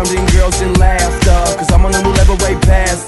surrounding girls and laughter, cause I'm on a new level way past